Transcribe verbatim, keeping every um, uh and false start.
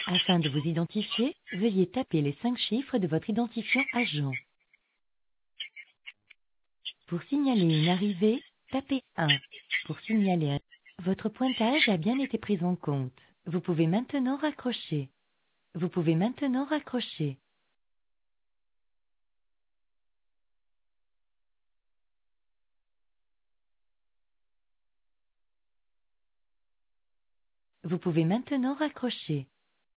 Afin de vous identifier, veuillez taper les cinq chiffres de votre identifiant agent. Pour signaler une arrivée, tapez un. Pour signaler un... Votre pointage a bien été pris en compte. Vous pouvez maintenant raccrocher. Vous pouvez maintenant raccrocher. Vous pouvez maintenant raccrocher.